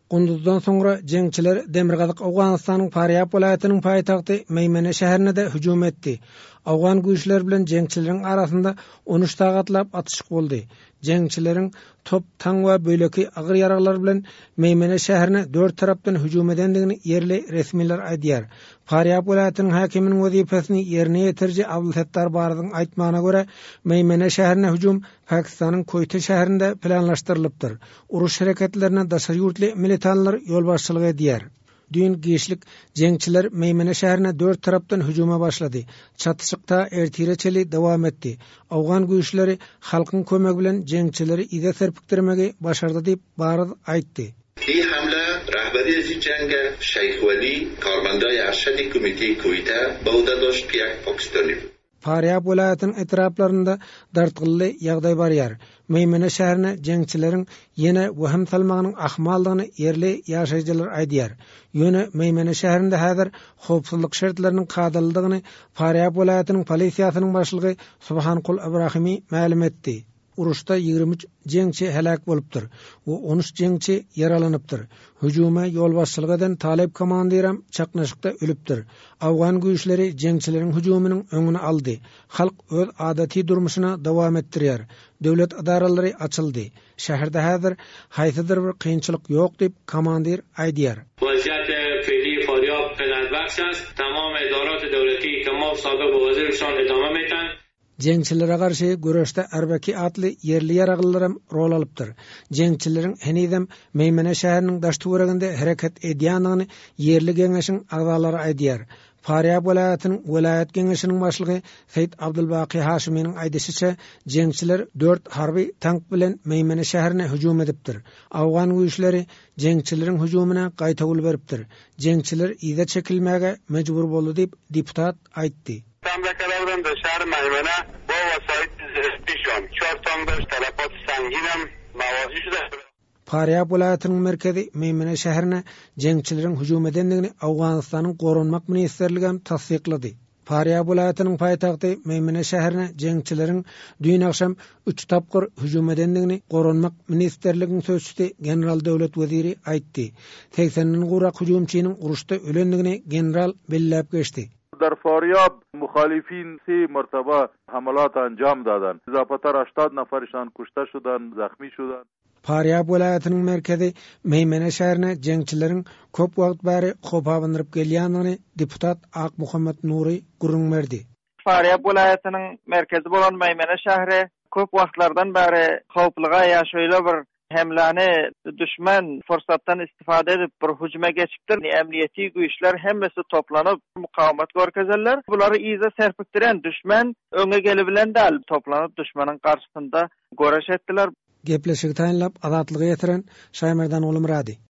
Gunduzdan sonra jengçiler Demirgazyk Awganystanyň Faryab welaýatynyň paýtagty Meýmene şäherine de hüjum etdi. Awgan güýçler bilen jengçileriň arasynda 13 tagatlap atışyk boldy. Jengçileriň top, taň we böleki agyr ýaraglar bilen Meýmene şäherine 4 tarapdan hüjum edendigini yerli resmiler aýdýar. Faryab welaýatynyň hakiminiň wezipesini ýerine ýetirji Abdulsettar Baryň aýtmagyna görä, Meýmene şäherine hüjum Pakistanyň Koyta şäherinde planlaşdyrylypdyr. Uruş hareketlerine daşa ýurtly militanlar ýolbaşçylyk edýär. Dün geçlik jengçiler Meýmene şäherine 4 tarapdan hüjuma başlady. Çatışykda ertireçeli dowam etdi. Awgan güýçleri halkyň kömegi bilen jengçileri ide serpikdirmegi başardy diýip Baryň aýtdy. این حمله رهبری از این جنگ شیخ ولی کارمندای ارشد کمیته کویتا بوده داشت که یک پاکستانی بود. Faryab welaýatynyň etraplarynda dartgylly ýagdaý barýar. Meýmene şäherine jengçileriň ýene waham salmagynyň ahmaldygyny yerli ýaşaýjylar aýdýar. Ýöne Meýmene şäherinde häzir howpsuzlyk şertleriniň gadyldygyny Faryab welaýatynyň polisiýasynyň başlygy Subhankul Ibrahimi ma'lum etdi. Uruşda 23 jengçi helak bolupdyr we 13 jengçi yaralanypdyr. Hüjuma ýolbaşçylyk eden Talep komandiram çaknaşykda ölüpdir. Awgan güýçleri jengçileriň hüjumynyň öňüni aldy. Halk öz adaty durmuşyna dowam etdirýär. Döwlet adaralary açyldy. Şäherde häzir haýsydyr bir kynçylyk ýok diýip komandir aýdýar. Vaziyat fiili Faryab qanatbaxsh ast. Tamam idarat dowlaty ke ma sabiq wazirşan idame metan. Jengçilere garşy göreşde Erbeki atly yerli ýaraglylarym rol alypdyr. Jengçileriň henidem Meýmene şäheriniň daştüwereginde hereket edýändigini yerli geňeşiň agzalary aýdýar. Faryab welaýatynyň welaýat geňeşiniň başlygy Seýit Abdulbaqy Haşimyň aýdysyça, jengçiler 4 harby tank bilen Meýmene şäherine hüjum edipdir. Awgan güýçleri jengçileriň hüjumyna gaýta ul beripdir. Jengçiler ýa-da çekilmäge mejbur boldy diýip deputat aýtdy. Hamlekalardan da şehir Meýmene bu vasayet zirtişon. Çortandaş talafat sanginem mavazi şuda. Faryab welaýatynyň merkezi Meýmene şäherine jengçileriň hüjum edendigini Awganystanyň Goranmak ministrligi tasdiklady. Faryab welaýatynyň paýtagty Meýmene şäherine jengçileriň dün akşam 3 tapgyr hüjum edendigini Goranmak ministrligiň sözçüsi general döwlet weziri aýtdy. 80-den gurak hüjumçynyň uruşda ölendigini general belläp geçdi. در فاریاب مخالفین 3 مرتبه حملات انجام دادند. اضافه‌تر 80 نفرشان کشته شدند، زخمی شدند. Faryab welaýatynyň merkezi Meýmene şäherine jengçileriň köp wagt bäri hopawandyrıp gelýändigini deputat Ak Muhammed Nuri gurrun berdi. Faryab welaýatynyň merkezi bolan Meýmene şäheri köp wagtlardan bäri howplyga ýaşaýly bir hemlani düşman fırsatdan istifade edip bir hücuma geçipdir. Emniyeti güýçler hemmesi toplanyp mukawamat görkezerler. Bulary iýe serpikdiren düşman öňe gelebilen däl toplanyp düşmanyň garşysynda göreş etdiler. Gepleşik taýinlap azatlygy ýetiren Şaýmerdan Olumrady.